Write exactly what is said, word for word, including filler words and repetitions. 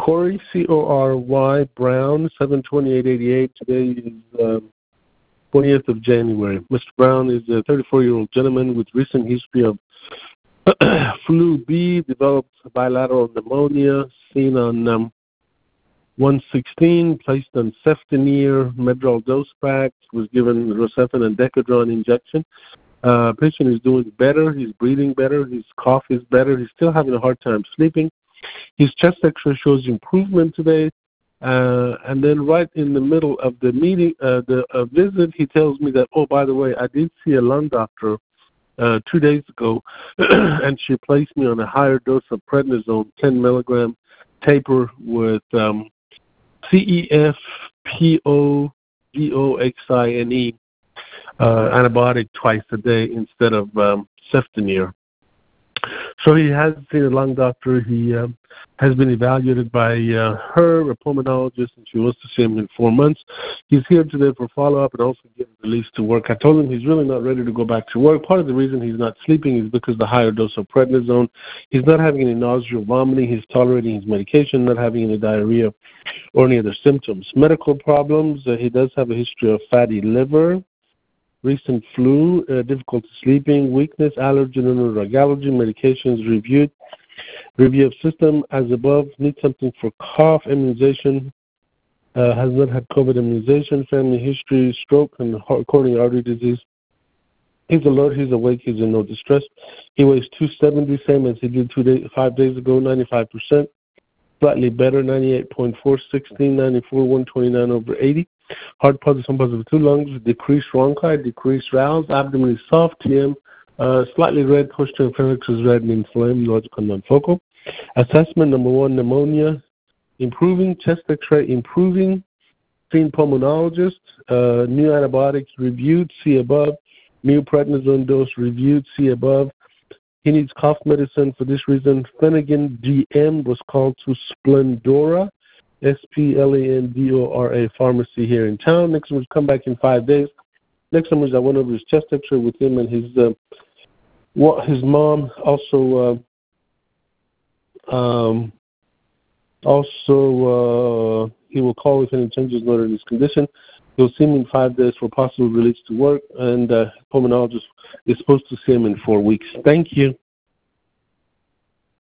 Corey, C O R Y, Brown, seven twenty-eight eighty-eight. Today is uh, twentieth of January. Mister Brown is a thirty-four-year-old gentleman with recent history of flu B, developed bilateral pneumonia, seen on um, one sixteen, placed on Ceftonir, Medrol dose pack, was given Rocephin and Decadron injection. Uh, patient is doing better. He's breathing better. His cough is better. He's still having a hard time sleeping. His chest X-ray shows improvement today. Uh, and then right in the middle of the meeting, uh, the uh, visit, he tells me that, oh, by the way, I did see a lung doctor uh, two days ago, and she placed me on a higher dose of prednisone, ten milligram taper with um, C E F P O D O X I N E. Uh, antibiotic twice a day instead of um, Ceftonir. So he has seen a lung doctor. He uh, has been evaluated by uh, her, a pulmonologist, and she wants to see him in four months. He's here today for follow-up and also getting released to work. I told him he's really not ready to go back to work. Part of the reason he's not sleeping is because of the higher dose of prednisone. He's not having any nausea or vomiting. He's tolerating his medication, not having any diarrhea or any other symptoms. Medical problems, uh, he does have a history of fatty liver, recent flu, uh, difficulty sleeping, weakness, allergen and drug allergy, medications reviewed, review of system as above, needs something for cough, immunization, uh, has not had COVID immunization, family history, stroke and coronary artery disease. He's alert, he's awake, he's in no distress. He weighs two seventy, same as he did two days, five days ago, ninety-five percent. Slightly better, ninety-eight point four, sixteen, ninety-four, one twenty-nine over eighty. Heart positive, some positive two lungs, decreased bronchi, decreased rouse, abdomen is soft, T M, uh, slightly red, posterior pharynx is red and inflamed, logical non-focal. Assessment number one, pneumonia, improving, chest X-ray improving, seen pulmonologist, uh, new antibiotics reviewed, see above, new prednisone dose reviewed, see above. He needs cough medicine for this reason. Flanagan D M was called to Splendora, S P L A N D O R A pharmacy here in town. Next one was come back in five days. Next one was I went over his chest X-ray with him and his uh, what his mom also uh, um, also uh, he will call if any changes noted in his condition. He'll see him in five days for possible release to work, and uh, pulmonologist is supposed to see him in four weeks. Thank you.